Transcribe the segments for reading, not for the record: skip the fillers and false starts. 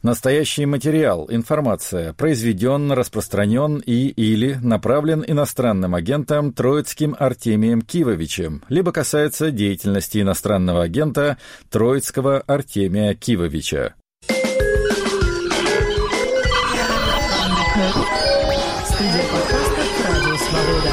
Настоящий материал, информация произведен, распространен или направлен иностранным агентом Троицким Артемием Кивовичем, либо касается деятельности иностранного агента Троицкого Артемия Кивовича. Студия подкастов «Радио Свобода».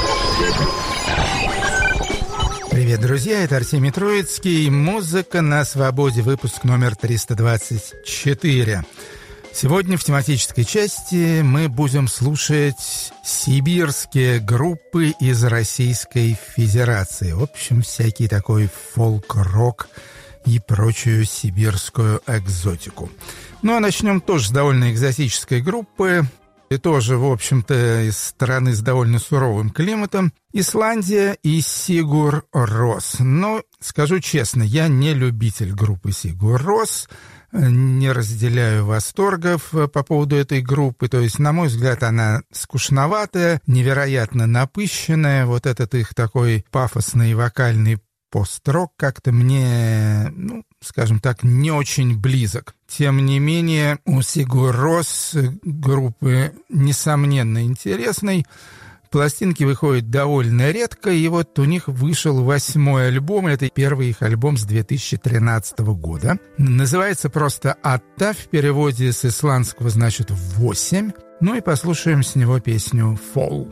Привет, друзья, это Артемий Троицкий. Музыка на свободе, выпуск номер 324. Сегодня в тематической части мы будем слушать сибирские группы из Российской Федерации. В общем, всякий такой фолк-рок и прочую сибирскую экзотику. Ну, а начнем тоже с довольно экзотической группы. И тоже, в общем-то, из страны с довольно суровым климатом. Исландия и Сигур Рос. Но, скажу честно, я не любитель группы Сигур Рос. Не разделяю восторгов по поводу этой группы. То есть, на мой взгляд, она скучноватая, невероятно напыщенная. Вот этот их такой пафосный вокальный пост-рок как-то мне, скажем так, не очень близок. Тем не менее, у Сигур Рос группы, несомненно, интересной. Пластинки выходят довольно редко, и вот у них вышел 8-й альбом. Это первый их альбом с 2013 года. Называется просто «Атта», в переводе с исландского значит «8». Ну и послушаем с него песню «Fall».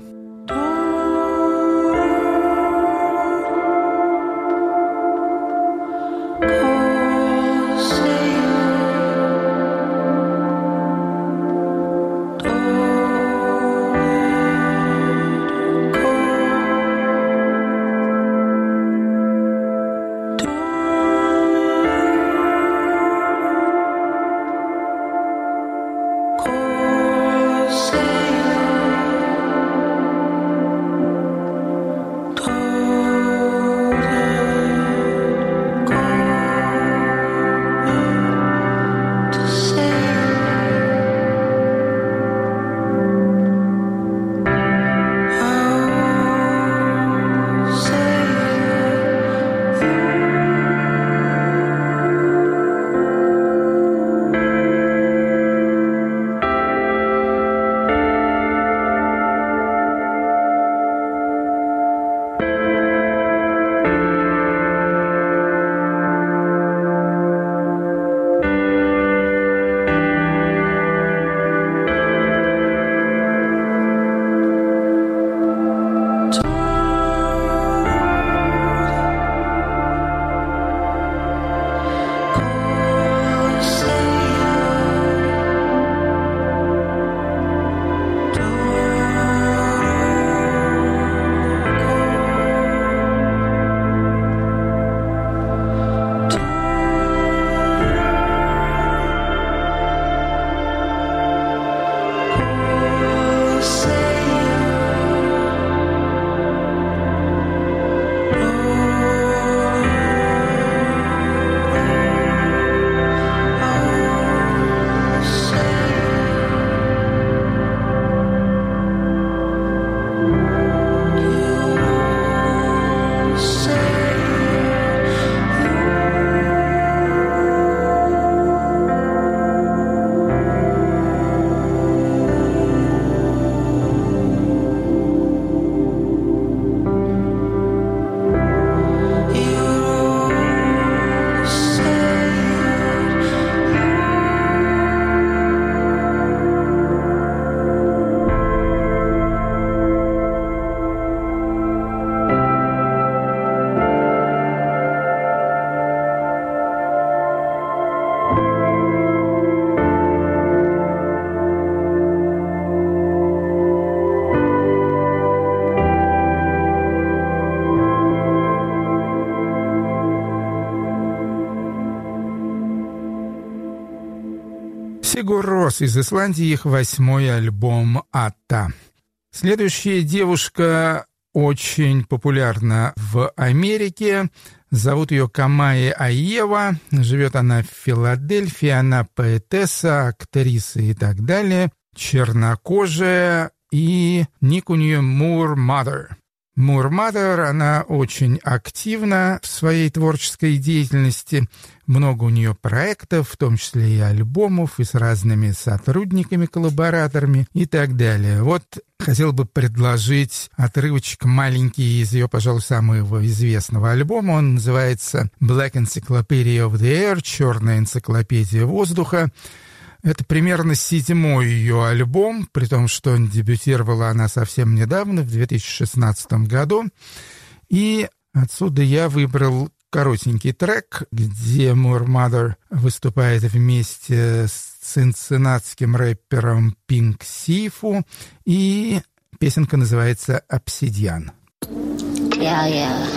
Сигур Рос из Исландии, их 8-й альбом «Атта». Следующая девушка очень популярна в Америке. Зовут ее Камаи Аева. Живет она в Филадельфии. Она поэтесса, актриса и так далее. Чернокожая. И ник у нее Moor Mother. Moor Mother, она очень активна в своей творческой деятельности. Много у нее проектов, в том числе и альбомов, и с разными сотрудниками, коллабораторами и так далее. Вот хотел бы предложить отрывочек маленький из ее, пожалуй, самого известного альбома. Он называется Black Encyclopedia of the Air, «Черная энциклопедия воздуха». Это примерно 7-й ее альбом, при том, что дебютировала она совсем недавно, в 2016 году. И отсюда я выбрал коротенький трек, где Moor Mother выступает вместе с цинциннатским рэпером Pink Sifu, и песенка называется «Obsidian». Yeah.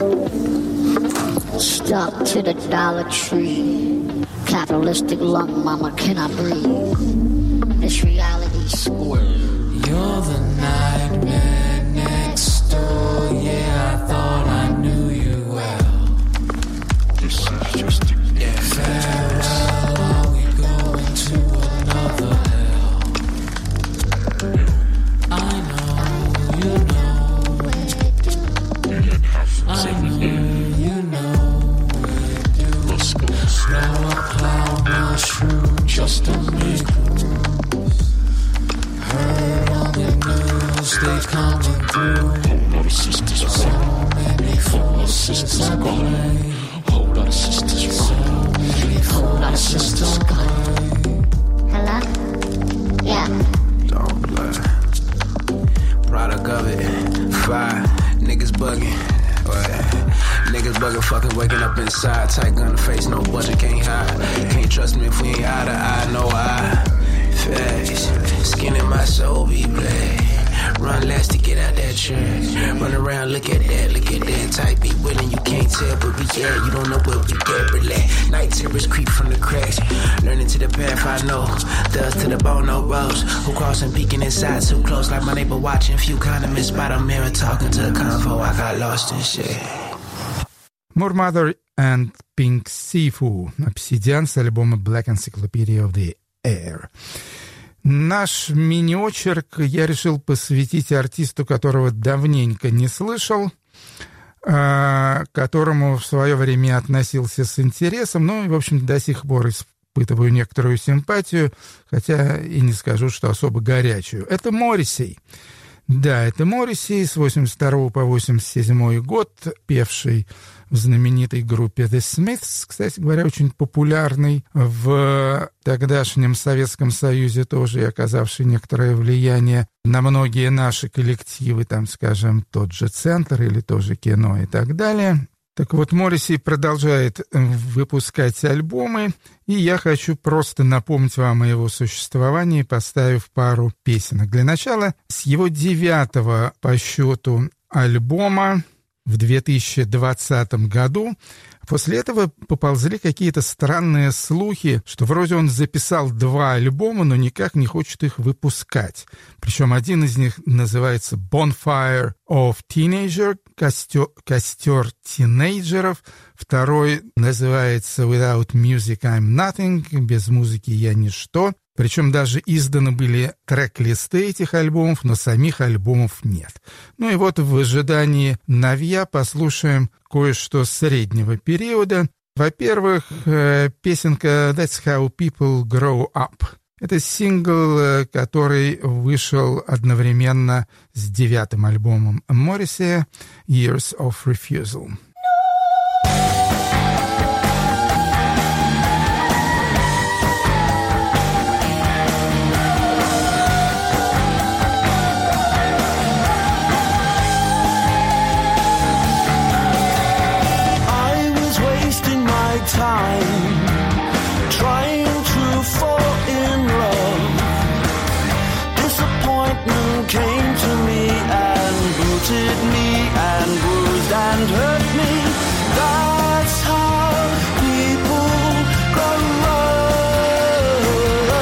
Stuck to the Dollar Tree. Capitalistic lung, mama, can I breathe? This reality square. You're the nightmare next door. Yeah, I thought I knew you well. This is just farewell. Are we going to another hell? I know you know. I know you know. Slow a cloud mushroom just to make room. Heard on the news they coming through. So many forces at play. Whole lot of sisters running. Whole lot of sisters running. Hello? Yeah. Don't lie. Product of it. Fire. Niggas bugging. Niggas bugging, fucking waking up inside. Tight gun to face, no budget, can't hide. Can't trust me if we ain't eye to eye, no eye. Face, skin in my soul be black. Run last to get out that trash. Run around, look at that. Tight be willing, you can't tell, but we at. You don't know where we get, relax. Night terrors creep from the cracks. Learning to the path I know. Dust to the bone, no rose. Who crossing, peeking inside, too close. Like my neighbor watching. Few condiments by the mirror, talking to the convo. I got lost in shit. Moor Mother and Pink Sifu, «Obsidian» с альбома Black Encyclopedia of the Air. Наш мини-очерк я решил посвятить артисту, которого давненько не слышал, к которому в свое время относился с интересом, но, в общем, до сих пор испытываю некоторую симпатию, хотя и не скажу, что особо горячую. Это Моррисей. Да, это Моррисей с 82 по 87 год, певший в знаменитой группе The Smiths, кстати говоря, очень популярный в тогдашнем Советском Союзе тоже и оказавший некоторое влияние на многие наши коллективы, там, скажем, тот же «Центр» или тоже «Кино» и так далее. Так вот, Моррисей продолжает выпускать альбомы, и я хочу просто напомнить вам о его существовании, поставив пару песенок. Для начала, с его 9-го по счету альбома в 2020 году. После этого поползли какие-то странные слухи, что вроде он записал 2 альбома, но никак не хочет их выпускать. Причем один из них называется «Bonfire of Teenager», «Костер тинейджеров», второй называется «Without Music I'm Nothing», «Без музыки я ничто». Причем даже изданы были трек-листы этих альбомов, но самих альбомов нет. Ну и вот в ожидании новья послушаем кое-что среднего периода. Во-первых, песенка «That's How People Grow Up». Это сингл, который вышел одновременно с 9-м альбомом Моррисея «Years of Refusal». Time trying to fall in love. Disappointment came to me and booted me and bruised and hurt me. That's how people grow up.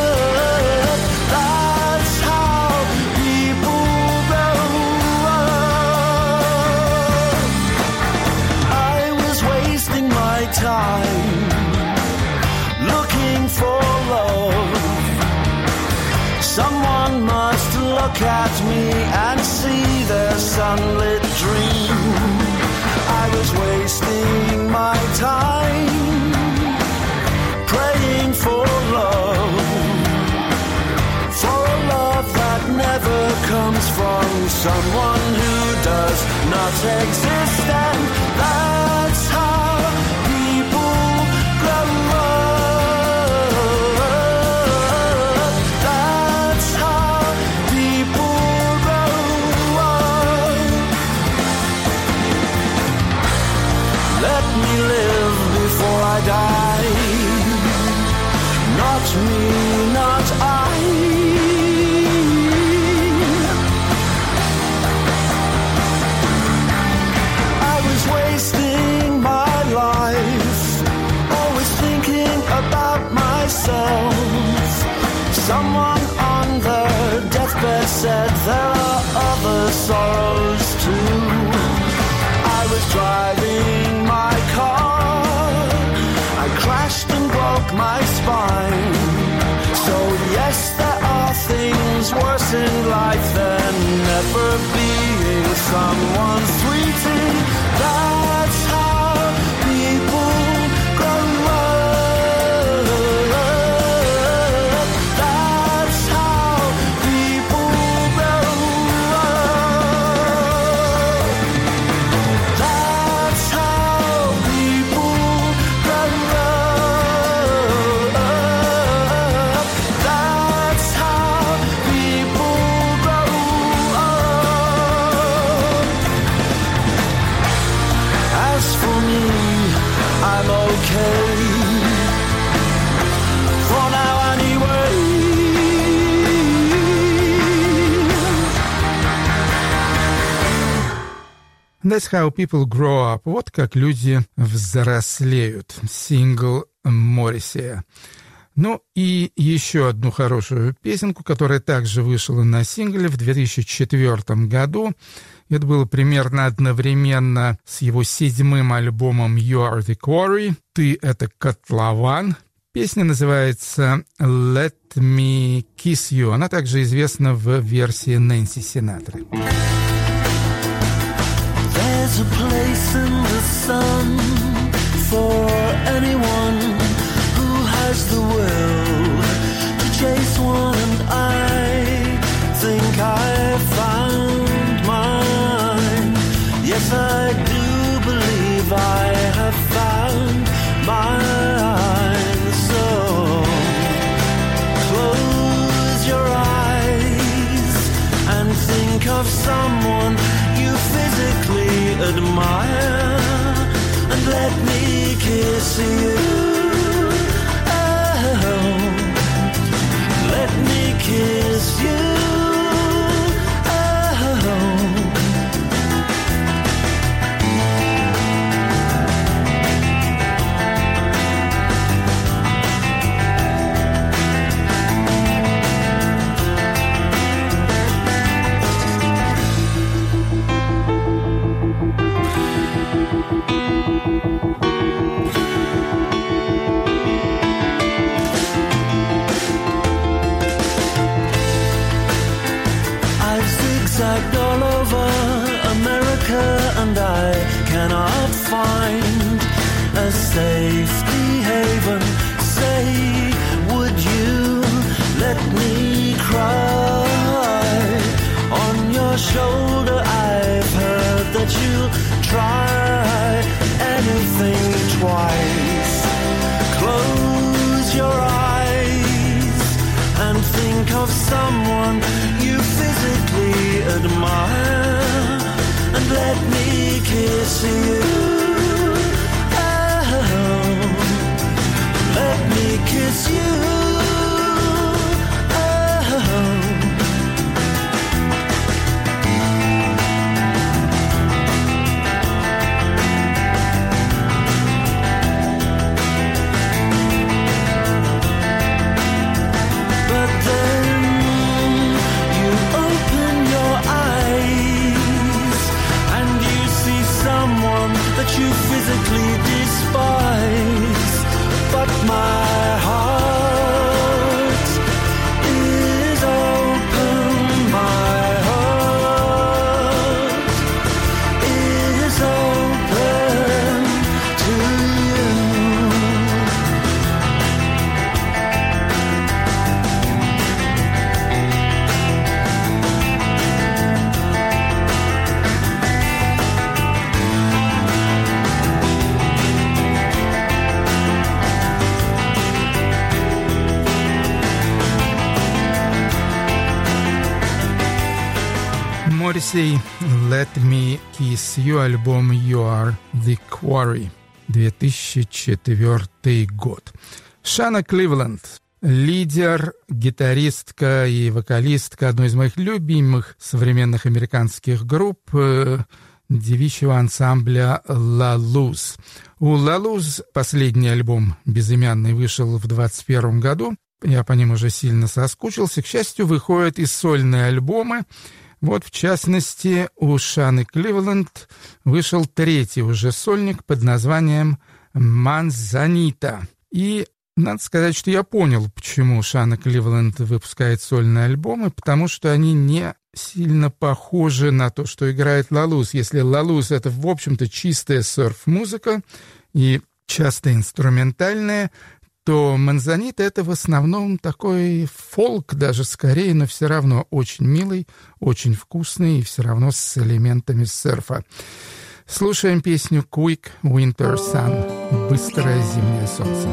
That's how people grow up. I was wasting my time looking for love. Someone must look at me and see there's sunlit dream. I was wasting my time praying for love, for a love that never comes from someone who does not exist. And that's how people grow up. That's how people grow up. Let me live before I die. Not me, not I. I was wasting my life, always thinking about myself. Someone on their deathbed said there are other sorrows too. I was driving my car, I crashed and broke my spine. So yes, there are things worse in life than never being someone's sweetie. That's how people grow up. That's how people grow up. That's how people grow up. That's how people grow up. As for me, I'm okay. For now anyway. That's how people grow up. Вот как люди взрослеют. Сингл Моррисея. Ну и еще одну хорошую песенку, которая также вышла на сингле в 2004 году. Это было примерно одновременно с его 7-м альбомом You Are the Quarry. Ты — это котлован. Песня называется Let Me Kiss You. Она также известна в версии Нэнси Синатры. There's a place in the sun for anyone who has the will to chase one, and I think I found mine. Yes, I do believe I have found mine. So close your eyes and think of someone you physically admire, and let me kiss you. Oh, let me kiss you. Zigzagged all over America, and I cannot find a safety haven. Say, would you let me cry on your shoulder? I've heard that you'll try anything twice. Close your eyes and think of someone you physically admire, and let me kiss you. Oh, let me kiss you. That you physically despise, but my heart Morrissey, Let Me Kiss You, альбом You Are The Quarry, 2004 год. Шана Кливленд, лидер, гитаристка и вокалистка одной из моих любимых современных американских групп, девичьего ансамбля La Luz. У La Luz последний альбом безымянный вышел в 2021 году. Я по ним уже сильно соскучился. К счастью, выходят и сольные альбомы. Вот, в частности, у Шаны Кливленд вышел третий уже сольник под названием «Манзанита». И надо сказать, что я понял, почему Шана Кливленд выпускает сольные альбомы, потому что они не сильно похожи на то, что играет La Luz. Если La Luz — это, в общем-то, чистая серф-музыка и часто инструментальная, то «Манзанита» — это в основном такой фолк, даже скорее, но все равно очень милый, очень вкусный и все равно с элементами серфа. Слушаем песню «Quick Winter Sun» — «Быстрое зимнее солнце».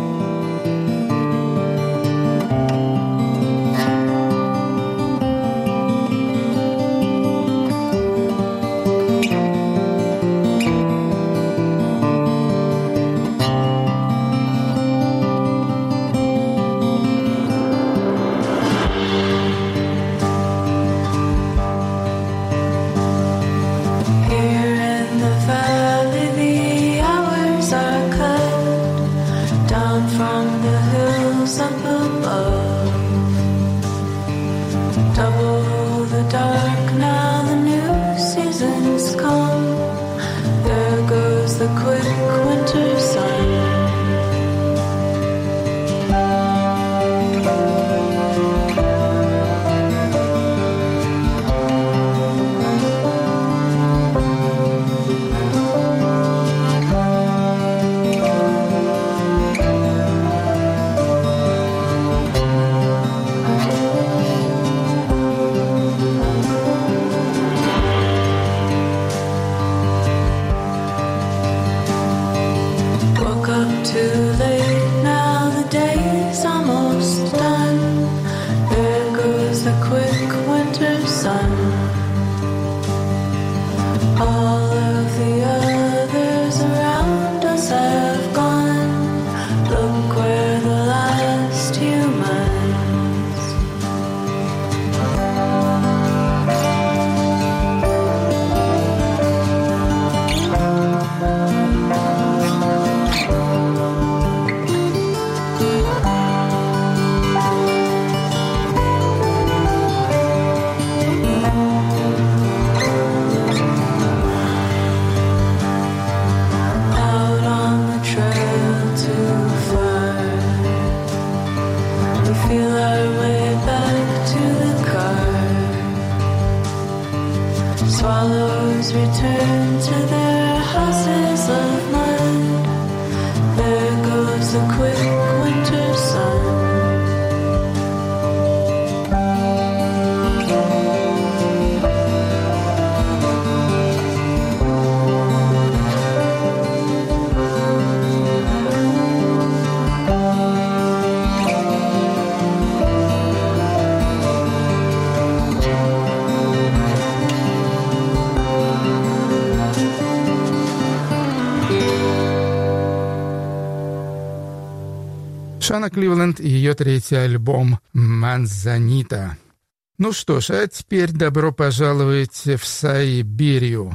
Шана Кливленд и ее третий альбом «Манзанита». Ну что ж, а теперь добро пожаловать в Сибирию.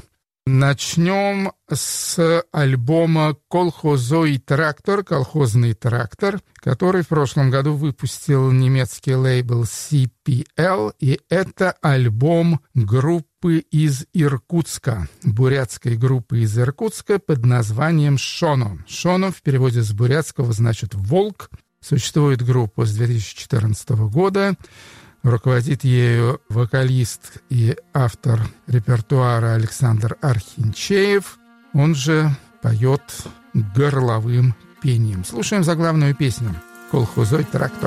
Начнем с альбома «Колхозой трактор», «Колхозный трактор», который в прошлом году выпустил немецкий лейбл CPL, и это альбом группы из Иркутска, бурятской группы из Иркутска под названием «Шоно». «Шоно» в переводе с бурятского значит «волк». Существует группа с 2014 года. Руководит ею вокалист и автор репертуара Александр Архинчеев. Он же поет горловым пением. Слушаем заглавную песню «Колхозой трактор».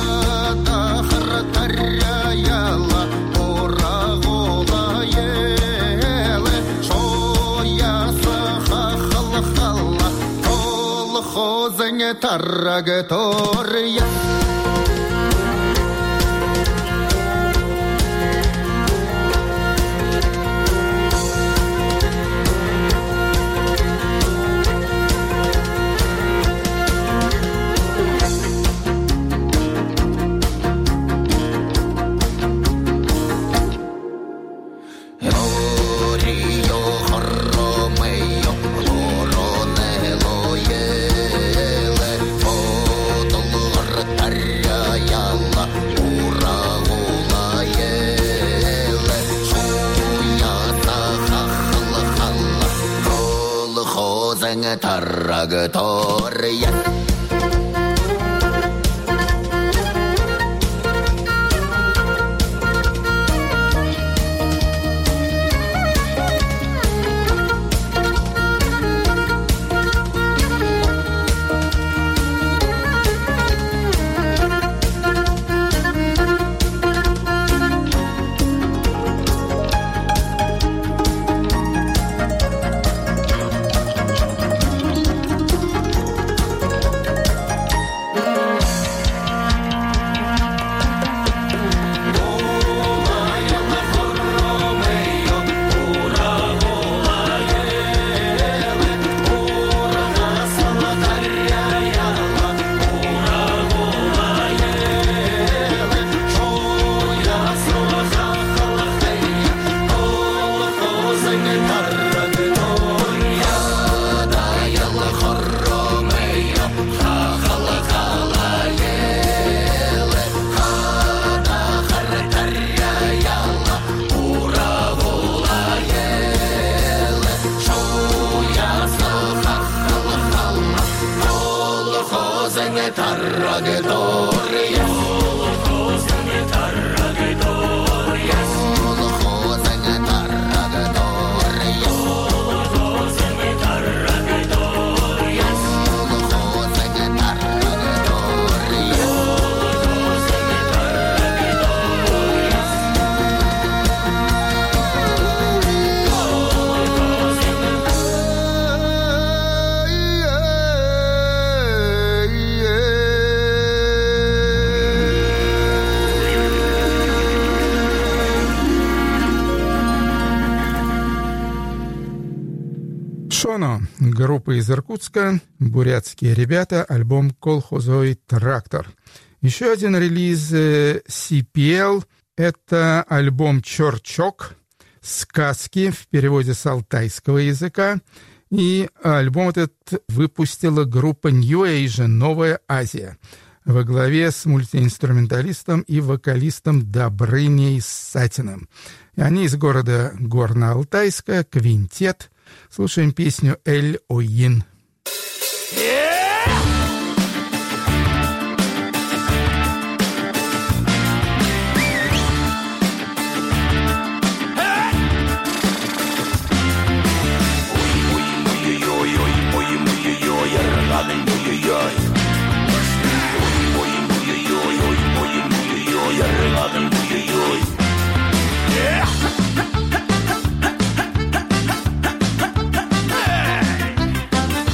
Yeah. trayectoria. Trayectoria. Шоно, группа из Иркутска, бурятские ребята, альбом «Колхозовый трактор». Еще один релиз CPL — это альбом «Чорчок», «Сказки» в переводе с алтайского языка. И альбом этот выпустила группа New Asia «Новая Азия» во главе с мультиинструменталистом и вокалистом Добрыней Сатиным. Они из города Горно-Алтайска, квинтет. Слушаем песню «Эль-Оин». Yeah!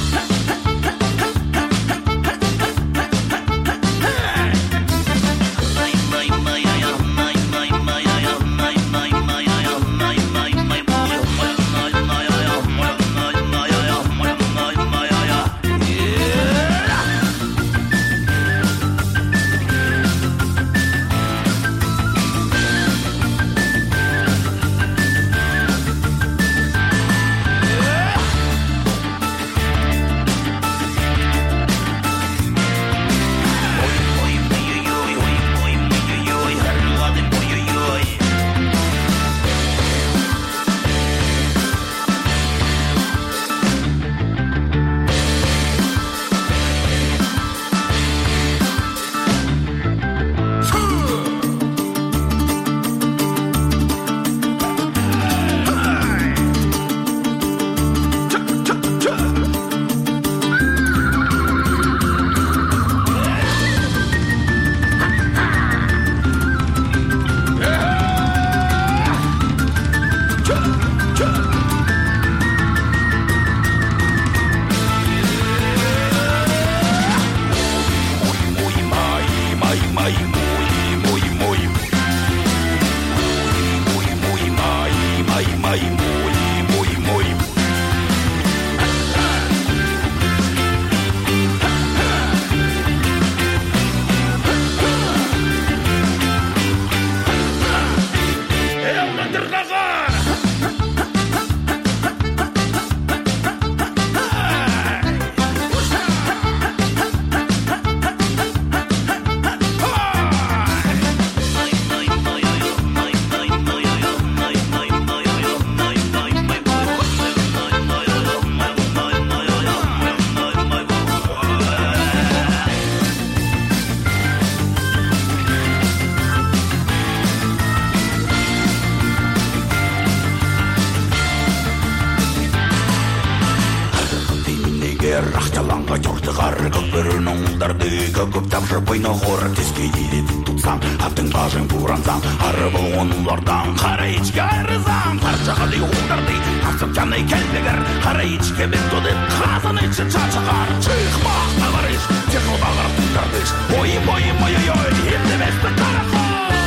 Потерты горы, как перенул дарды, как обтавший бойно город, теске едет тут сам, а ты бажен буранзам, арабы он лордан, харайчки арызам, харчахали ударды, авсаптяный кельбегер, харайчки бентуды, хазаны чачачахар, чих бах, говоришь, тяжел багар, ты дардыш, ой-ой-ой-ой-ой, и ты весь петарахой.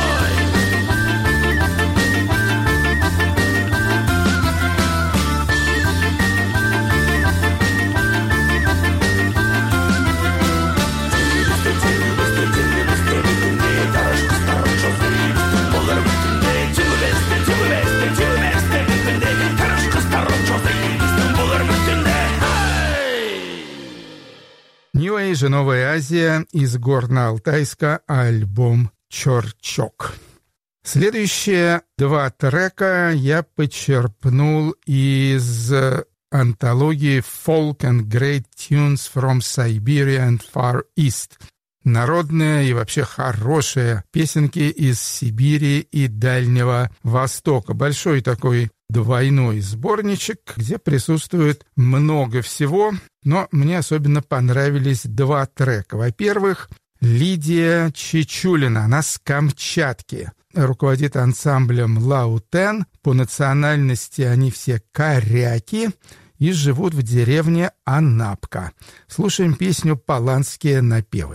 Нью-Эйж, Новая Азия, из Горно-Алтайска, альбом «Чорчок». Следующие два трека я почерпнул из антологии «Folk and Great Tunes from Siberia and Far East». Народные и вообще хорошие песенки из Сибири и Дальнего Востока. Большой такой двойной сборничек, где присутствует много всего, но мне особенно понравились два трека. Во-первых, Лидия Чечулина, она с Камчатки, руководит ансамблем «Лаутен». По национальности они все коряки и живут в деревне Анапка. Слушаем песню «Паланские напевы».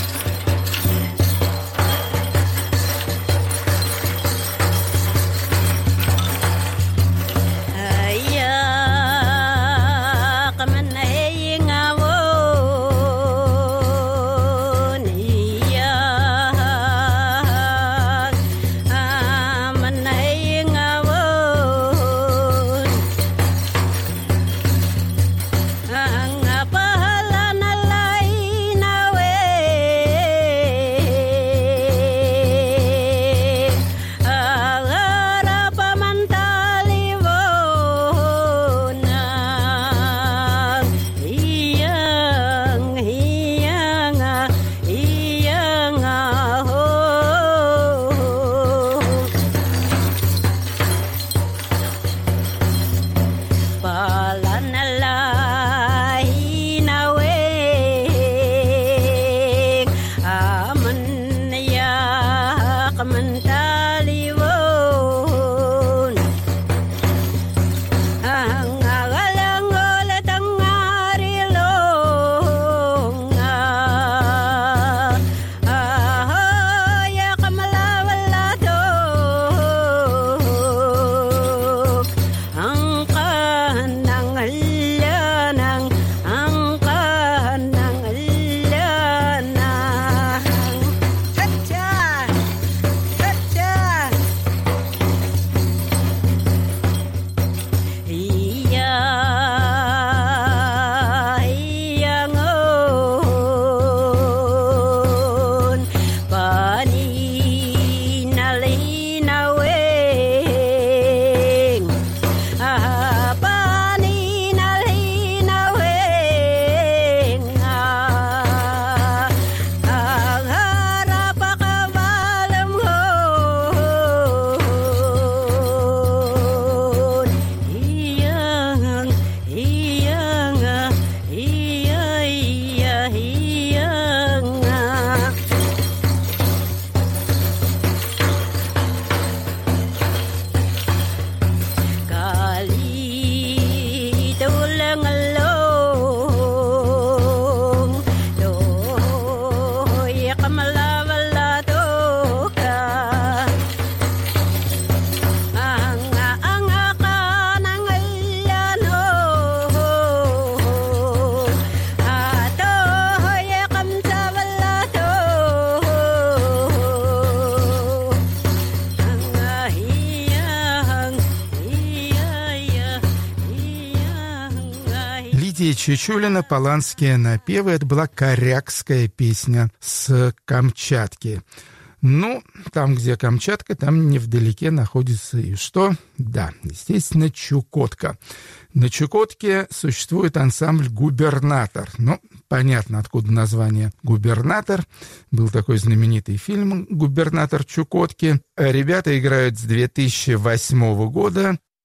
Чечулина «Паланские напевы». Это была корякская песня с Камчатки. Ну, там, где Камчатка, там невдалеке находится и что? Да, естественно, Чукотка. На Чукотке существует ансамбль «Губернатор». Ну, понятно, откуда название «Губернатор». Был такой знаменитый фильм «Губернатор Чукотки». Ребята играют с 2008 года.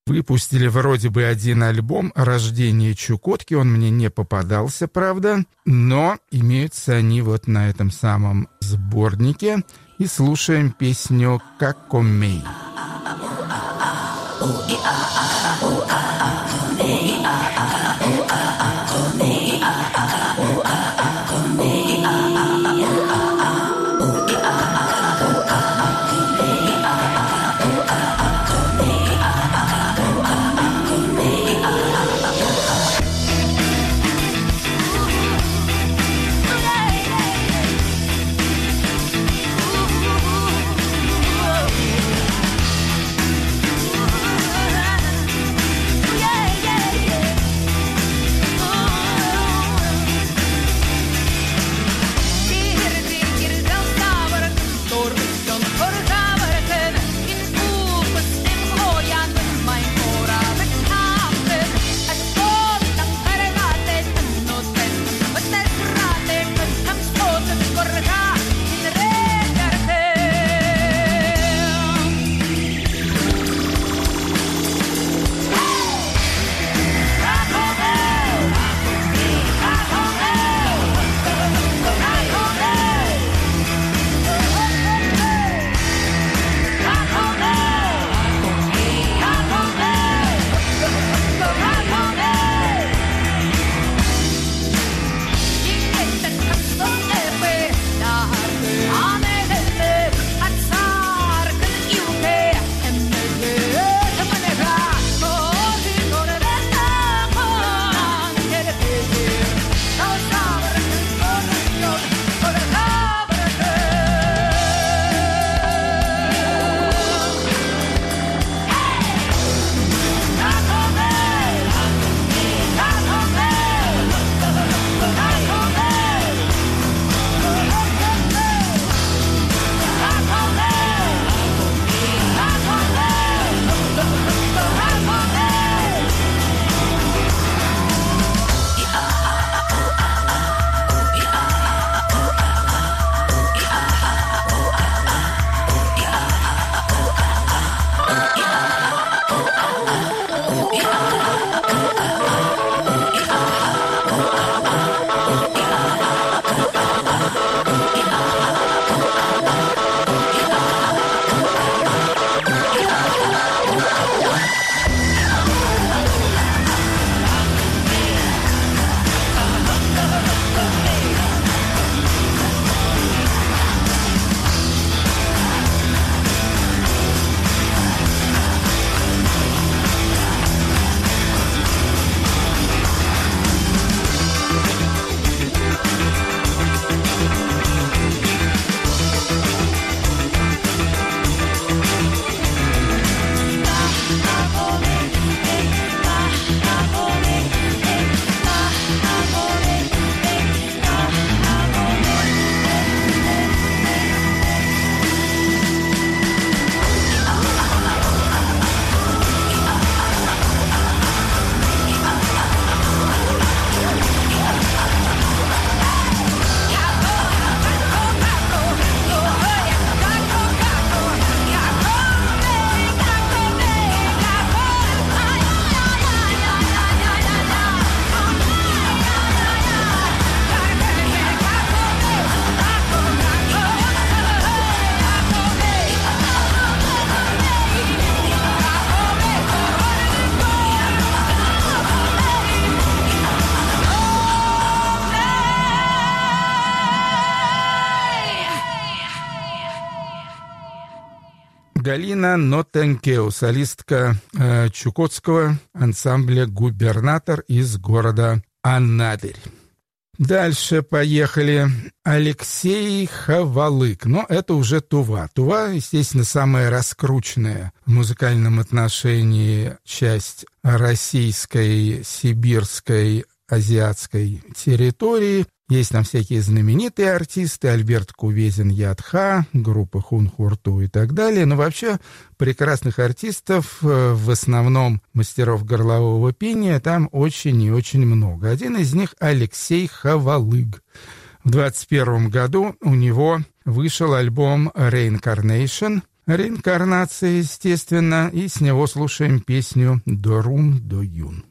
выпустили вроде бы один альбом «Рождение Чукотки». Он мне не попадался, правда, но имеются они вот на этом самом сборнике. И слушаем песню «Какомей». Галина Нотенкеу, солистка чукотского ансамбля «Губернатор» из города Анадырь. Дальше поехали. Алексей Хавалык. Но это уже Тува. Тува, естественно, самая раскрученная в музыкальном отношении часть российской, сибирской, азиатской территории. Есть там всякие знаменитые артисты, Альберт Кувезин, Ядха, группа Хунхурту и так далее. Но вообще прекрасных артистов, в основном мастеров горлового пения, там очень и очень много. Один из них Алексей Хавалык. В 21 году у него вышел альбом «Reincarnation». Реинкарнация, естественно, и с него слушаем песню «Дорум до юн».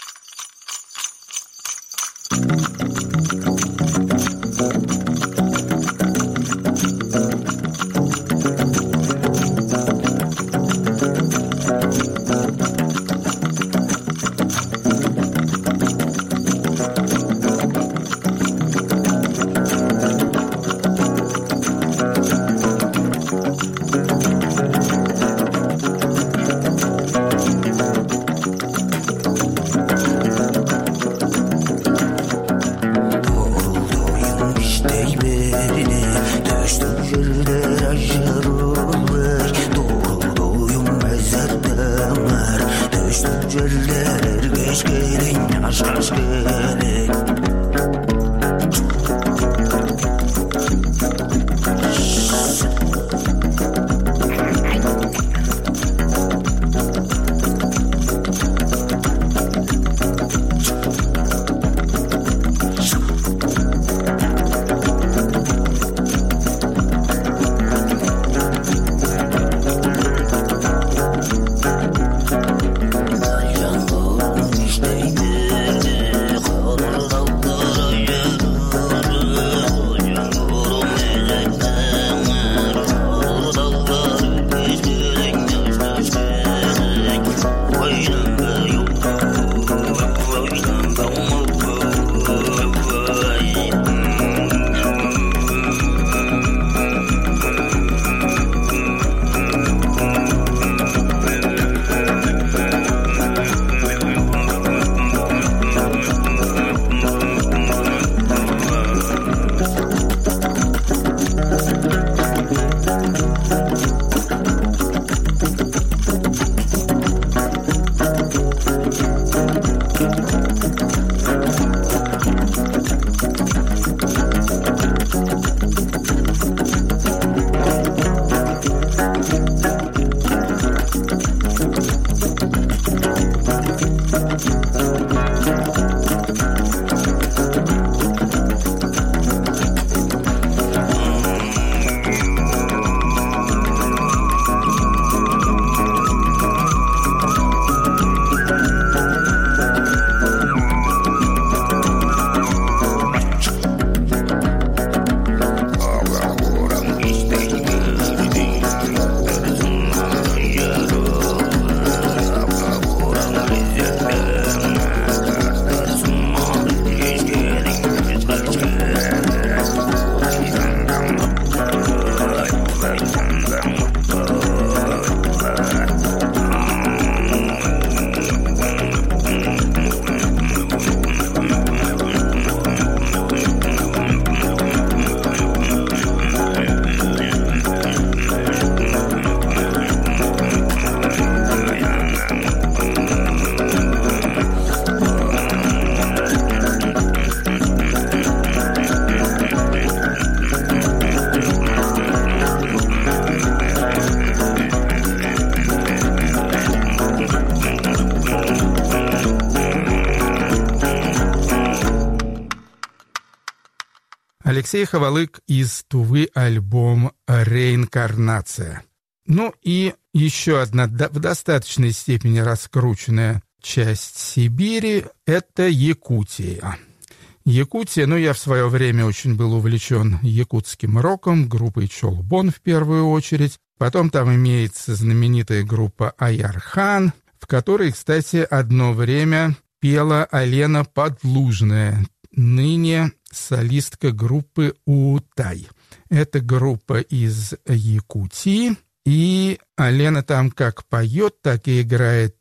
Алексей Ховалык из Тувы, альбом «Реинкарнация». Ну и еще одна в достаточной степени раскрученная часть Сибири – это Якутия. Якутия, я в свое время очень был увлечен якутским роком, группой Чолбон в первую очередь. Потом там имеется знаменитая группа Аярхан, в которой, кстати, одно время пела Алена Подлужная, ныне солистка группы Утай. Это группа из Якутии, и Алена там как поет, так и играет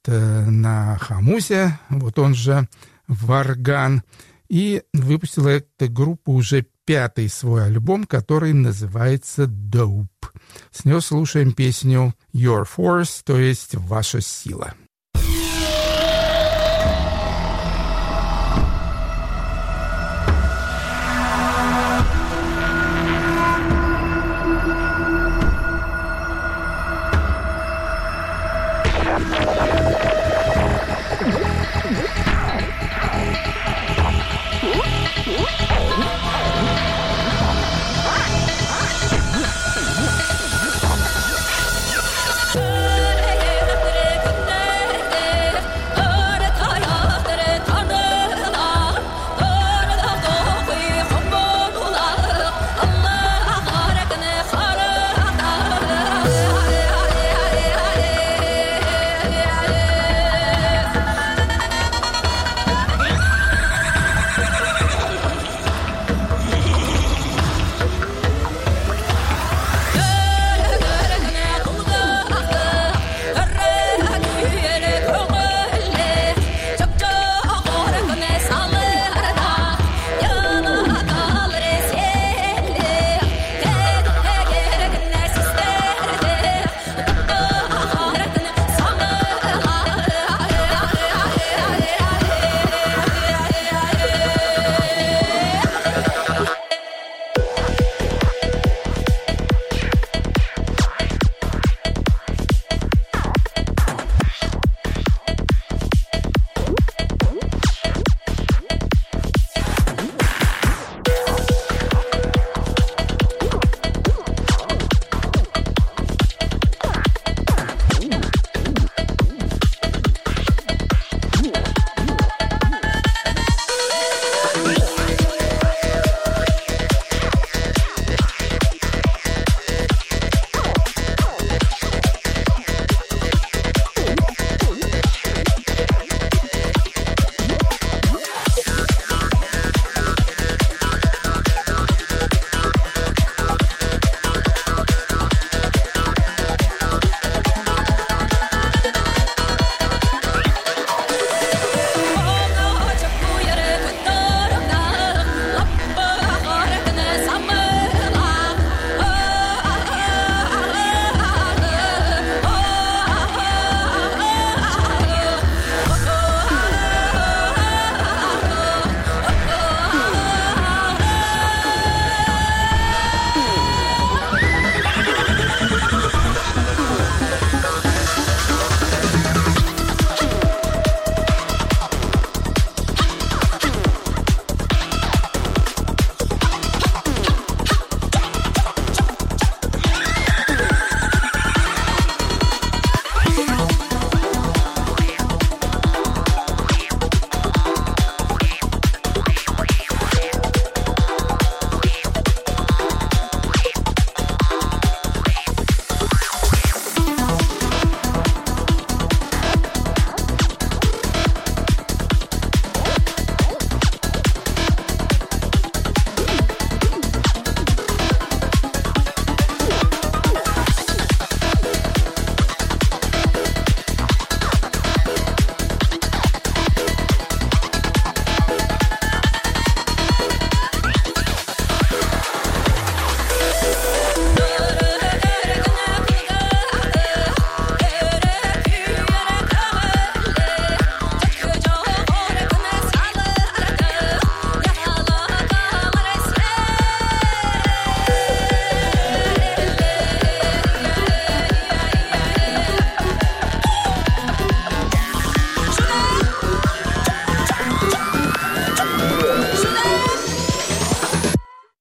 на хамусе, вот он же варган, и выпустила эта группа уже 5-й свой альбом, который называется «Dope». С него слушаем песню «Your Force», то есть «Ваша сила».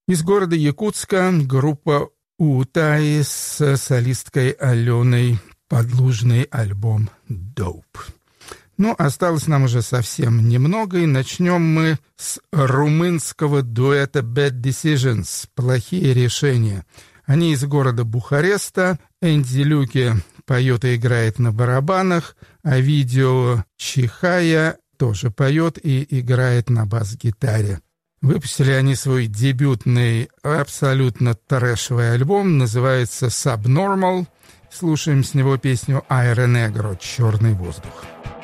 Из города Якутска группа Утай с солисткой Аленой, подлужный альбом «Dope». Ну, осталось нам уже совсем немного, и начнем мы с румынского дуэта Bad Decisions, «Плохие решения». Они из города Бухареста. Энди Люки поет и играет на барабанах, а видео Чихая тоже поет и играет на бас-гитаре. Выпустили они свой дебютный, абсолютно трэшевый альбом, называется Subnormal. Слушаем с него песню «Aire Negro» — «Черный воздух».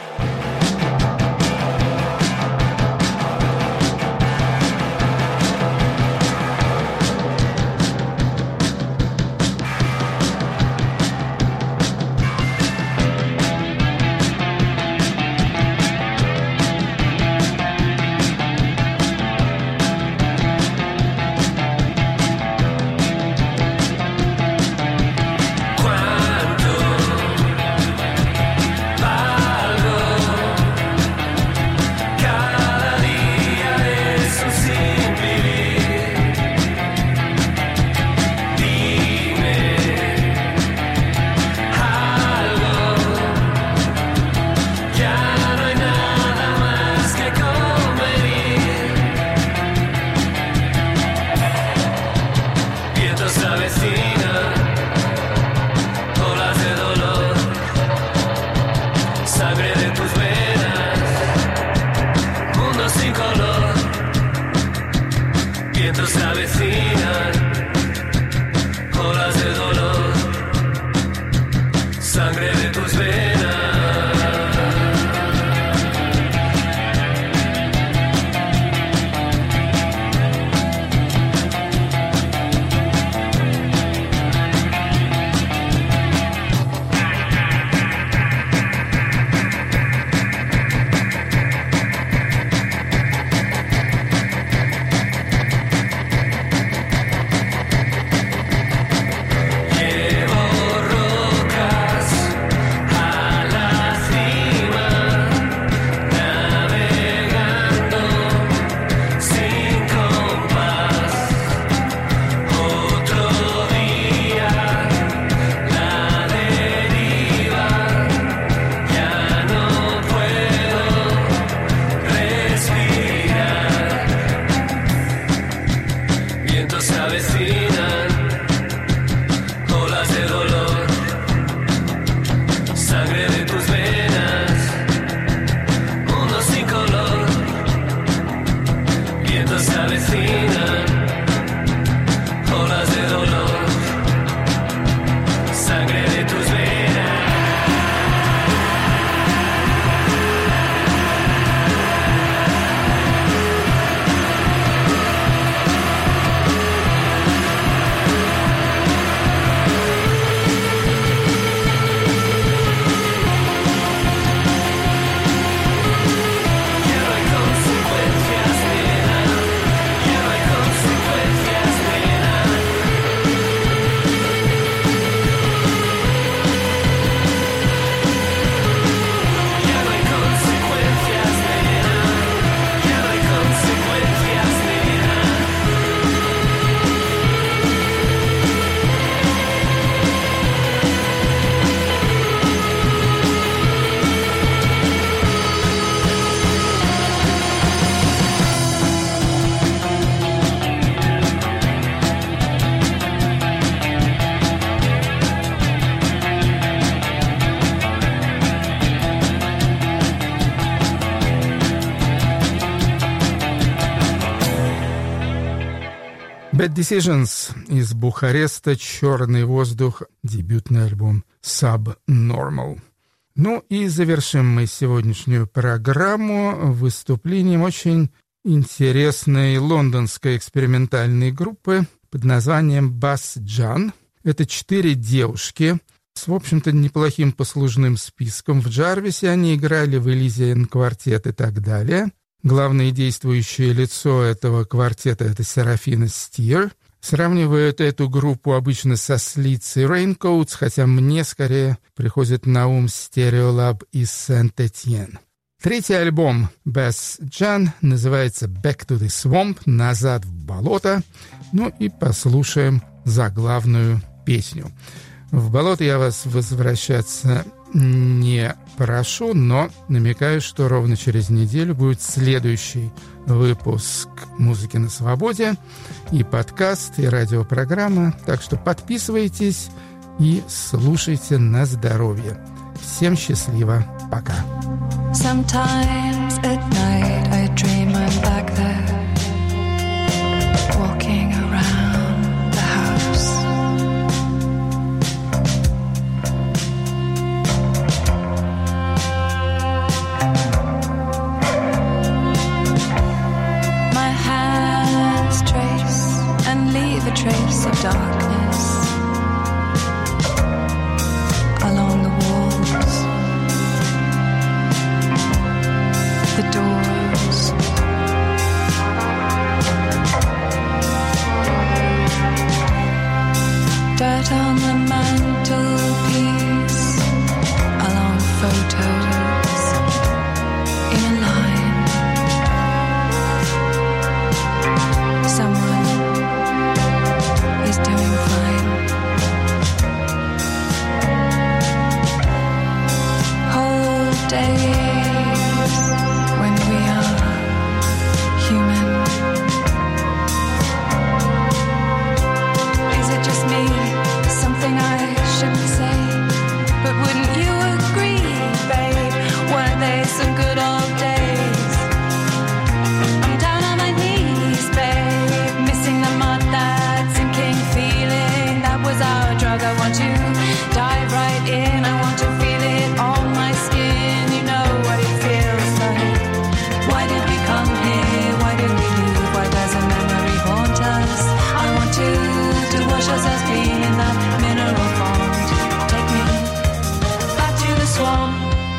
Bad Decisions из Бухареста, «Черный воздух», дебютный альбом Subnormal. Ну и завершим мы сегодняшнюю программу выступлением очень интересной лондонской экспериментальной группы под названием Bass Jan. Это 4 девушки с, в общем-то, неплохим послужным списком. В Джарвисе они играли, в Elysian Quartet и так далее. Главное действующее лицо этого квартета — это Серафина Стир. Сравнивают эту группу обычно со Slits и Raincoats, хотя мне скорее приходит на ум Stereolab из Сент-Этьен. Третий альбом Bass Jan называется «Back to the Swamp» — «Назад в болото». Ну и послушаем заглавную песню. В болото я вас возвращаться не прошу, но намекаю, что ровно через неделю будет следующий выпуск «Музыки на свободе», и подкаст, и радиопрограмма. Так что подписывайтесь и слушайте на здоровье. Всем счастливо. Пока. Sometimes at night I dream I'm back there, walking around the house. My hands trace and leave a trace of darkness along the walls, the doors. Dirt on the mantelpiece, along photos in a line. Someone is doing fine. Whole days when we are human. Is it just me? Something I shouldn't say, but wouldn't you agree, babe? Weren't they some good old days? I'm down on my knees, babe, missing the mud, that sinking feeling. That was our drug. I want to dive right in. I want to feel it on my skin. You know what it feels like. Why did we come here? Why did we leave? Why does a memory haunt us? I want to wash ourselves clean in that mineral font. Take me back to the swamp.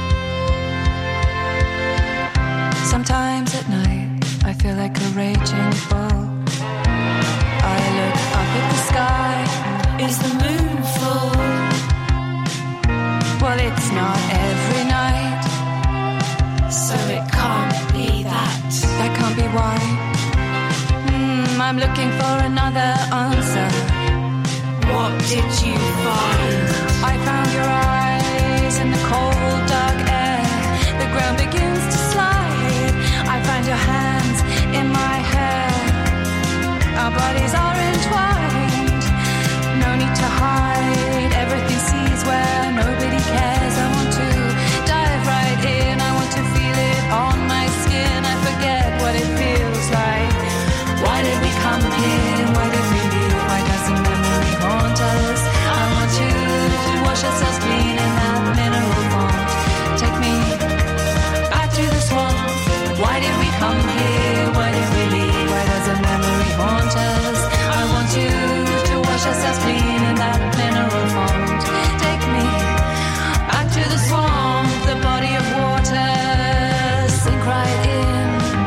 Sometimes at night I feel like a raging bull. I look up at the sky. Is the moon full? Well, it's not every night, so it can't be that. That can't be why. I'm looking for another answer. What did you find? I found your eyes in the cold, dark air. The ground begins to slide. I find your hands in my hair. Our bodies are entwined. No need to hide. Everything sees where nobody cares. I want to dive right in. I want to feel it on my skin. I forget what it feels like. Why did we come here? Why did we leave? Why doesn't memory haunt us? I want you to wash ourselves clean in that mineral font. Take me back to the swamp. Why did we come here? Why did we leave? Why doesn't memory haunt us? I want you to wash ourselves clean in that mineral font. Take me back to the swamp, the body of water. Sink right in.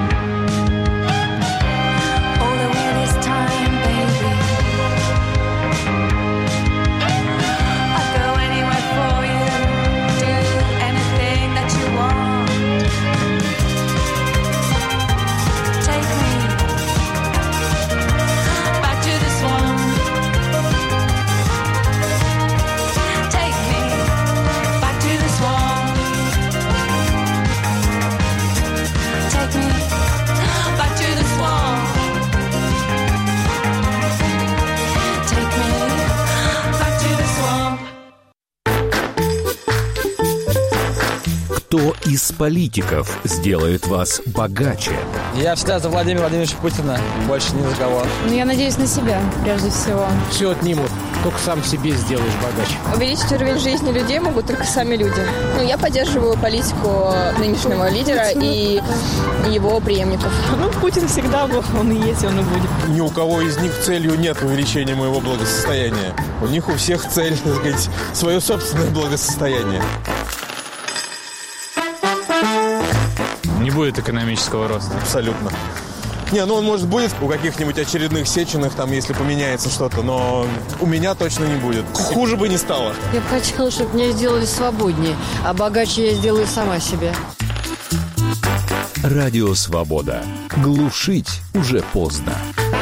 Кто из политиков сделает вас богаче? Я всегда за Владимира Владимировича Путина, больше ни за кого. Ну, я надеюсь на себя, прежде всего. Все отнимут, только сам себе сделаешь богаче. Увеличить уровень жизни людей могут только сами люди. Ну, я поддерживаю политику нынешнего лидера и его преемников. Ну, Путин всегда был, он и есть, он и будет. Ни у кого из них целью нет увеличения моего благосостояния. У них у всех цель, так сказать, свое собственное благосостояние. Не будет экономического роста. Абсолютно. Не, ну он, может, будет у каких-нибудь очередных Сеченых, там, если поменяется что-то, но у меня точно не будет. Хуже бы не стало. Я бы хотела, чтобы меня сделали свободнее, а богаче я сделаю сама себе. Радио Свобода. Глушить уже поздно.